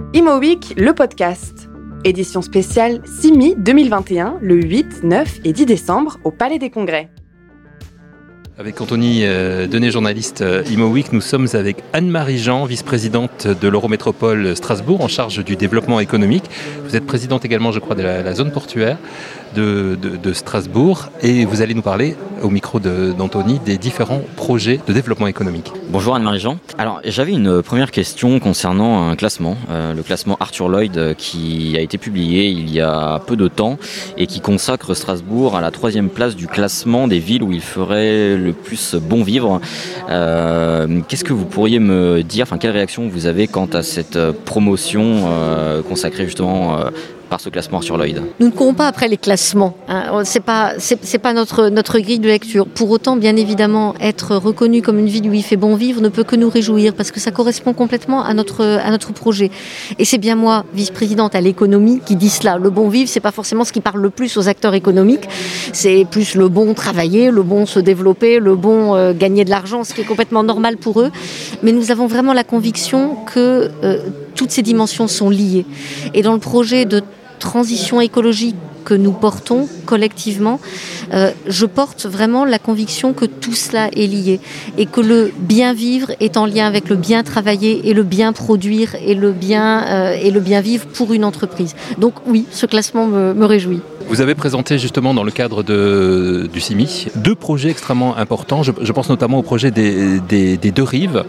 Imo Week, le podcast. Édition spéciale CIMI 2021, le 8, 9 et 10 décembre au Palais des Congrès. Avec Anthony Denet, journaliste Imo Week, nous sommes avec Anne-Marie Jean, vice-présidente de l'Eurométropole Strasbourg, en charge du développement économique. Vous êtes présidente également, je crois, de la zone portuaire de Strasbourg, et vous allez nous parler, au micro d'Anthony, des différents projets de développement économique. Bonjour Anne-Marie Jean. Alors j'avais une première question concernant un classement, le classement Arthur Lloyd, qui a été publié il y a peu de temps et qui consacre Strasbourg à la 3e place du classement des villes où il ferait le plus bon vivre. Qu'est-ce que vous pourriez me dire, quelle réaction vous avez quant à cette promotion consacrée justement par ce classement Arthur Lloyd? Nous ne courons pas après les classements, c'est pas notre grille de lecture. Pour autant, bien évidemment, être reconnu comme une ville où il fait bon vivre ne peut que nous réjouir, parce que ça correspond complètement à notre projet. Et c'est bien moi, vice-présidente à l'économie, qui dis cela. Le bon vivre, c'est pas forcément ce qui parle le plus aux acteurs économiques, c'est plus le bon travailler, le bon se développer, le bon gagner de l'argent, ce qui est complètement normal pour eux. Mais nous avons vraiment la conviction que toutes ces dimensions sont liées. Et dans le projet de transition écologique que nous portons collectivement, je porte vraiment la conviction que tout cela est lié et que le bien vivre est en lien avec le bien travailler et le bien produire et le bien vivre pour une entreprise. Donc oui, ce classement me réjouit. Vous avez présenté justement dans le cadre du CIMI 2 projets extrêmement importants. Je pense notamment au projet des 2 rives.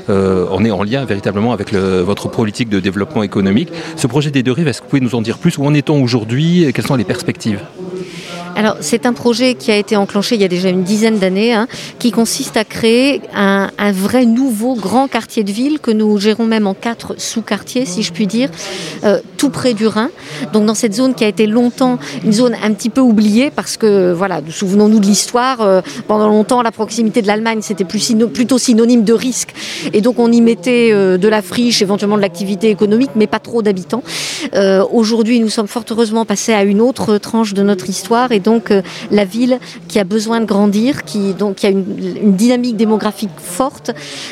On est en lien véritablement avec votre politique de développement économique. Ce projet des 2 rives, est-ce que vous pouvez nous en dire plus? Où en est-on aujourd'hui? Quelles sont les perspectives? Alors, c'est un projet qui a été enclenché il y a déjà une dizaine d'années, qui consiste à créer un vrai nouveau grand quartier de ville que nous gérons même en 4 sous-quartiers, si je puis dire, tout près du Rhin. Donc, dans cette zone qui a été longtemps une zone un petit peu oubliée, parce que, voilà, souvenons-nous de l'histoire, pendant longtemps, la proximité de l'Allemagne, c'était plutôt synonyme de risque. Et donc, on y mettait de la friche, éventuellement de l'activité économique, mais pas trop d'habitants. Aujourd'hui, nous sommes fort heureusement passés à une autre tranche de notre histoire, et donc la ville qui a besoin de grandir, qui a une dynamique démographique forte,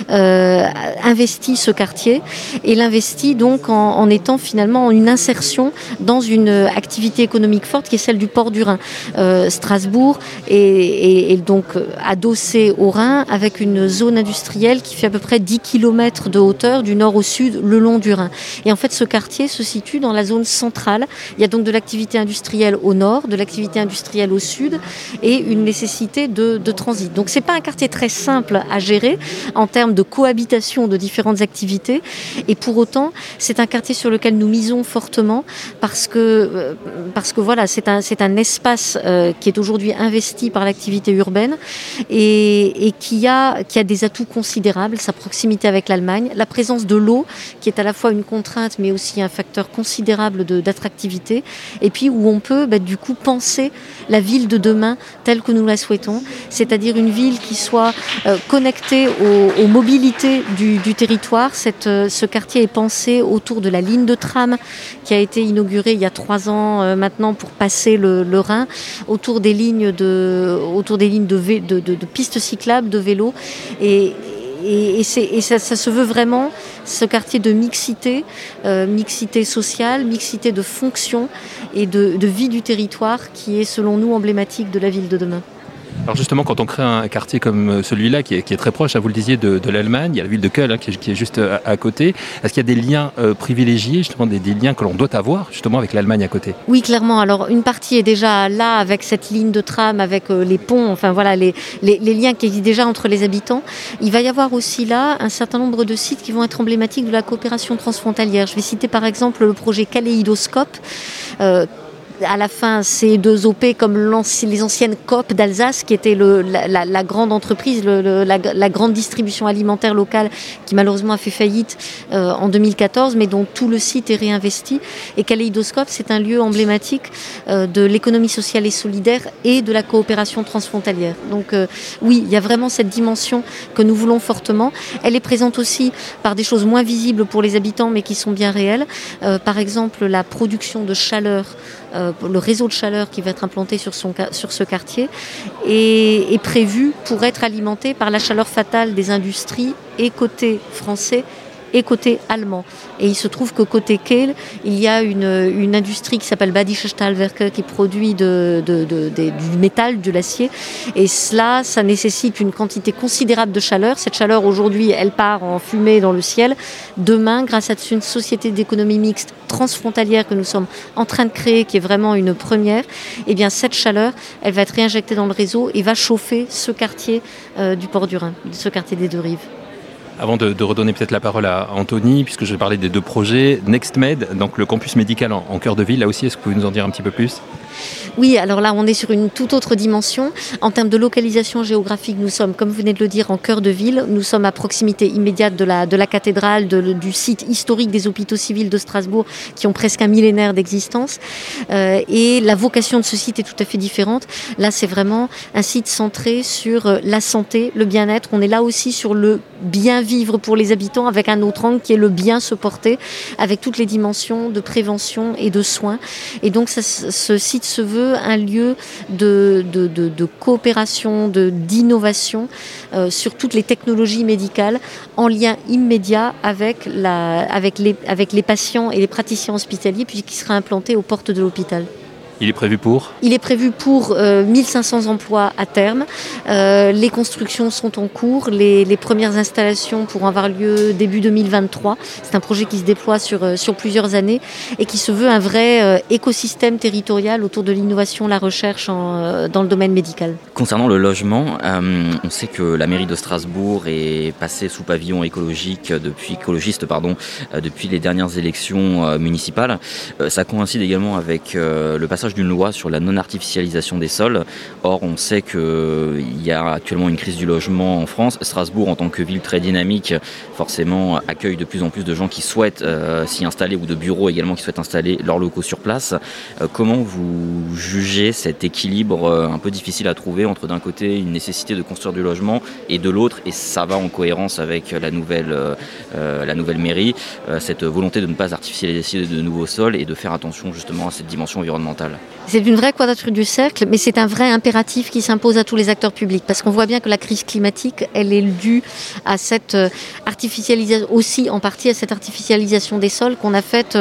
investit ce quartier et l'investit donc en étant finalement une insertion dans une activité économique forte qui est celle du port du Rhin. Strasbourg est donc adossé au Rhin avec une zone industrielle qui fait à peu près 10 km de hauteur du nord au sud le long du Rhin. Et en fait, ce quartier se situe dans la zone centrale. Il y a donc de l'activité industrielle au nord, de l'activité industrielle au sud et une nécessité de transit. Donc c'est pas un quartier très simple à gérer en termes de cohabitation de différentes activités, et pour autant c'est un quartier sur lequel nous misons fortement parce que voilà, c'est un espace qui est aujourd'hui investi par l'activité urbaine et qui a des atouts considérables, sa proximité avec l'Allemagne, la présence de l'eau qui est à la fois une contrainte mais aussi un facteur considérable d'attractivité, et puis où on peut du coup penser la ville de demain telle que nous la souhaitons, c'est-à-dire une ville qui soit connectée aux mobilités du territoire. Ce quartier est pensé autour de la ligne de tram qui a été inaugurée il y a 3 ans maintenant pour passer le Rhin, autour des lignes de pistes cyclables, de vélos, et ça se veut vraiment ce quartier de mixité sociale, mixité de fonction et de vie du territoire qui est selon nous emblématique de la ville de demain. Alors justement, quand on crée un quartier comme celui-là, qui est très proche, vous le disiez, de l'Allemagne, il y a la ville de Köln qui est juste à côté. Est-ce qu'il y a des liens privilégiés, justement des liens que l'on doit avoir justement avec l'Allemagne à côté? Oui, clairement. Alors une partie est déjà là avec cette ligne de tram, avec les ponts, les liens qui existent déjà entre les habitants. Il va y avoir aussi là un certain nombre de sites qui vont être emblématiques de la coopération transfrontalière. Je vais citer par exemple le projet Kaléidoscope. À la fin, C2OP, comme les anciennes Coop d'Alsace, qui était la grande entreprise, la grande distribution alimentaire locale, qui malheureusement a fait faillite en 2014, mais dont tout le site est réinvesti. Et Kaléidoscope, c'est un lieu emblématique de l'économie sociale et solidaire et de la coopération transfrontalière. Donc oui, il y a vraiment cette dimension que nous voulons fortement. Elle est présente aussi par des choses moins visibles pour les habitants, mais qui sont bien réelles. Par exemple, la production de chaleur, le réseau de chaleur qui va être implanté sur ce quartier est prévu pour être alimenté par la chaleur fatale des industries et côté français et côté allemand. Et il se trouve que côté Kehl, il y a une industrie qui s'appelle Badische Stahlwerke qui produit du métal, de l'acier. Et cela, ça nécessite une quantité considérable de chaleur. Cette chaleur, aujourd'hui, elle part en fumée dans le ciel. Demain, grâce à une société d'économie mixte transfrontalière que nous sommes en train de créer, qui est vraiment une première, eh bien, cette chaleur, elle va être réinjectée dans le réseau et va chauffer ce quartier du port du Rhin, ce quartier des Deux Rives. Avant de redonner peut-être la parole à Anthony, puisque je vais parler des 2 projets, NextMed, donc le campus médical en cœur de ville, là aussi, est-ce que vous pouvez nous en dire un petit peu plus ? Oui, alors là, on est sur une toute autre dimension. En termes de localisation géographique, nous sommes, comme vous venez de le dire, en cœur de ville. Nous sommes à proximité immédiate de la cathédrale, du site historique des hôpitaux civils de Strasbourg, qui ont presque un millénaire d'existence. Et la vocation de ce site est tout à fait différente. Là, c'est vraiment un site centré sur la santé, le bien-être. On est là aussi sur le bien vivre pour les habitants, avec un autre angle qui est le bien se porter, avec toutes les dimensions de prévention et de soins. Et donc, ce site se veut un lieu de coopération, d'innovation sur toutes les technologies médicales, en lien immédiat avec les patients et les praticiens hospitaliers, puisqu'il sera implanté aux portes de l'hôpital. Il est prévu pour ? Il est prévu pour 1500 emplois à terme. Les constructions sont en cours. Les premières installations pourront avoir lieu début 2023. C'est un projet qui se déploie sur plusieurs années et qui se veut un vrai écosystème territorial autour de l'innovation, la recherche dans le domaine médical. Concernant le logement, on sait que la mairie de Strasbourg est passée sous pavillon écologiste depuis les dernières élections municipales. Ça coïncide également avec le passage d'une loi sur la non-artificialisation des sols. Or, on sait qu'il y a actuellement une crise du logement en France. Strasbourg, en tant que ville très dynamique, forcément accueille de plus en plus de gens qui souhaitent s'y installer, ou de bureaux également qui souhaitent installer leurs locaux sur place. Comment vous jugez cet équilibre un peu difficile à trouver entre, d'un côté, une nécessité de construire du logement et de l'autre, et ça va en cohérence avec la nouvelle mairie, cette volonté de ne pas artificialiser de nouveaux sols et de faire attention justement à cette dimension environnementale? C'est une vraie quadrature du cercle, mais c'est un vrai impératif qui s'impose à tous les acteurs publics, parce qu'on voit bien que la crise climatique, elle est due à cette artificialisation, aussi en partie à cette artificialisation des sols qu'on a faite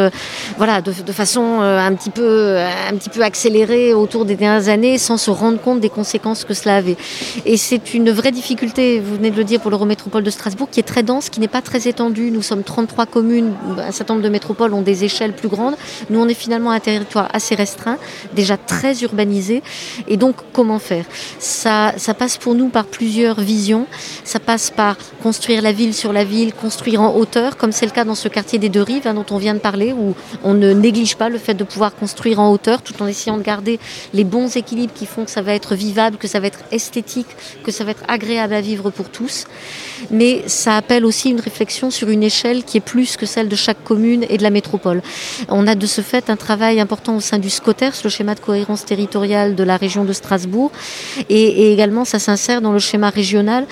de façon un petit peu accélérée autour des dernières années, sans se rendre compte des conséquences que cela avait. Et c'est une vraie difficulté, vous venez de le dire, pour l'Eurométropole de Strasbourg, qui est très dense, qui n'est pas très étendue. Nous sommes 33 communes, un certain nombre de métropoles ont des échelles plus grandes. Nous, on est finalement un territoire assez restreint, déjà très urbanisé. Et donc, comment faire ? Ça passe pour nous par plusieurs visions. Ça passe par construire la ville sur la ville, construire en hauteur, comme c'est le cas dans ce quartier des Deux Rives dont on vient de parler, où on ne néglige pas le fait de pouvoir construire en hauteur, tout en essayant de garder les bons équilibres qui font que ça va être vivable, que ça va être esthétique, que ça va être agréable à vivre pour tous. Mais ça appelle aussi une réflexion sur une échelle qui est plus que celle de chaque commune et de la métropole. On a de ce fait un travail important au sein du SCOTERS, le schéma de cohérence territoriale de la région de Strasbourg, et également ça s'insère dans le schéma régional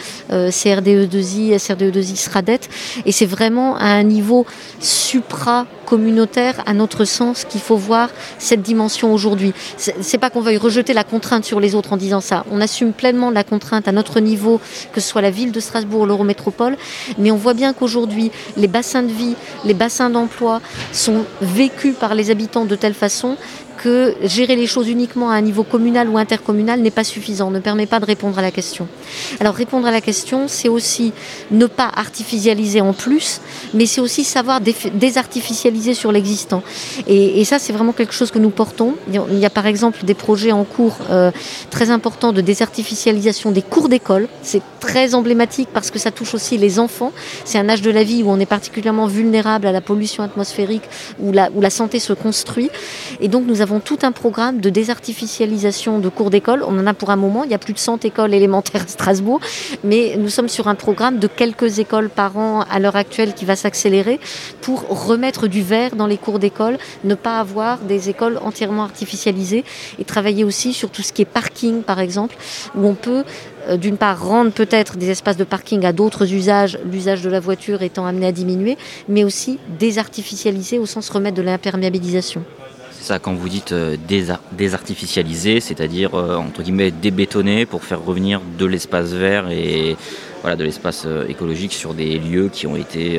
CRDE2I, SRDE2I, SRADET, et c'est vraiment à un niveau supra-communautaire, à notre sens, qu'il faut voir cette dimension aujourd'hui. C'est pas qu'on veuille rejeter la contrainte sur les autres en disant ça, on assume pleinement la contrainte à notre niveau, que ce soit la ville de Strasbourg, l'Eurométropole, mais on voit bien qu'aujourd'hui, les bassins de vie, les bassins d'emploi sont vécus par les habitants de telle façon que gérer les choses uniquement à un niveau communal ou intercommunal n'est pas suffisant, ne permet pas de répondre à la question. Alors répondre à la question, c'est aussi ne pas artificialiser en plus, mais c'est aussi savoir désartificialiser sur l'existant. Et ça, c'est vraiment quelque chose que nous portons. Il y a par exemple des projets en cours très importants de désartificialisation des cours d'école. C'est très emblématique parce que ça touche aussi les enfants. C'est un âge de la vie où on est particulièrement vulnérable à la pollution atmosphérique, où la santé se construit. Et donc nous avons tout un programme de désartificialisation de cours d'école. On en a pour un moment, il y a plus de 100 écoles élémentaires à Strasbourg, mais nous sommes sur un programme de quelques écoles par an à l'heure actuelle qui va s'accélérer pour remettre du vert dans les cours d'école, ne pas avoir des écoles entièrement artificialisées, et travailler aussi sur tout ce qui est parking par exemple, où on peut d'une part rendre peut-être des espaces de parking à d'autres usages, l'usage de la voiture étant amené à diminuer, mais aussi désartificialiser au sens remettre de l'imperméabilisation. Ça, quand vous dites désartificialiser, c'est-à-dire entre guillemets débétonner pour faire revenir de l'espace vert et de l'espace écologique sur des lieux qui ont été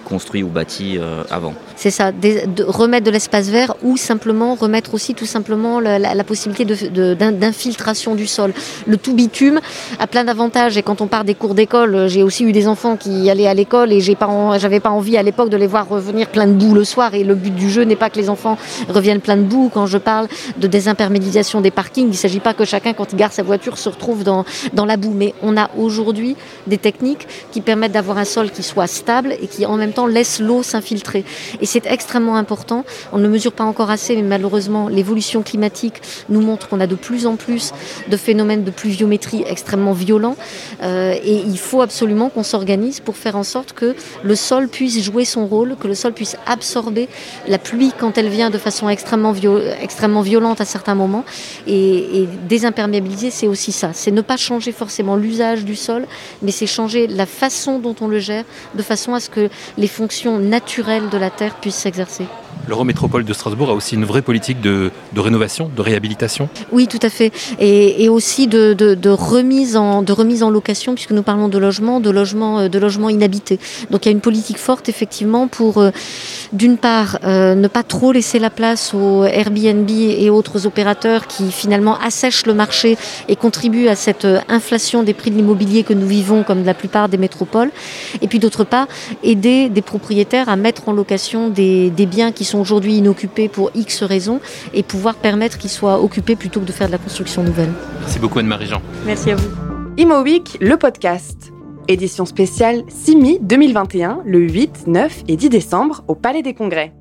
construit ou bâti avant. C'est ça, de remettre de l'espace vert ou simplement remettre aussi tout simplement la possibilité d'infiltration du sol. Le tout bitume a plein d'avantages et quand on part des cours d'école, j'ai aussi eu des enfants qui allaient à l'école et j'avais pas envie à l'époque de les voir revenir plein de boue le soir, et le but du jeu n'est pas que les enfants reviennent plein de boue. Quand je parle de désimperméabilisation des parkings, il ne s'agit pas que chacun, quand il gare sa voiture, se retrouve dans la boue, mais on a aujourd'hui des techniques qui permettent d'avoir un sol qui soit stable et qui en même temps laisse l'eau s'infiltrer. Et c'est extrêmement important. On ne le mesure pas encore assez, mais malheureusement l'évolution climatique nous montre qu'on a de plus en plus de phénomènes de pluviométrie extrêmement violents, et il faut absolument qu'on s'organise pour faire en sorte que le sol puisse jouer son rôle, que le sol puisse absorber la pluie quand elle vient de façon extrêmement violente à certains moments. Et désimperméabiliser, c'est aussi ça. C'est ne pas changer forcément l'usage du sol, mais c'est changer la façon dont on le gère, de façon à ce que les fonctions naturelles de la Terre puissent s'exercer. L'Eurométropole de Strasbourg a aussi une vraie politique de rénovation, de réhabilitation. Oui, tout à fait. Et aussi de remise en location, puisque nous parlons de logements inhabités. Donc il y a une politique forte, effectivement, pour, d'une part, ne pas trop laisser la place aux Airbnb et autres opérateurs qui, finalement, assèchent le marché et contribuent à cette inflation des prix de l'immobilier que nous vivons, comme la plupart des métropoles. Et puis, d'autre part, aider des propriétaires à mettre en location des biens qui sont aujourd'hui inoccupés pour X raisons et pouvoir permettre qu'ils soient occupés plutôt que de faire de la construction nouvelle. Merci beaucoup Anne-Marie-Jean. Merci à vous. Imo Week, le podcast. Édition spéciale CIMI 2021, le 8, 9 et 10 décembre au Palais des Congrès.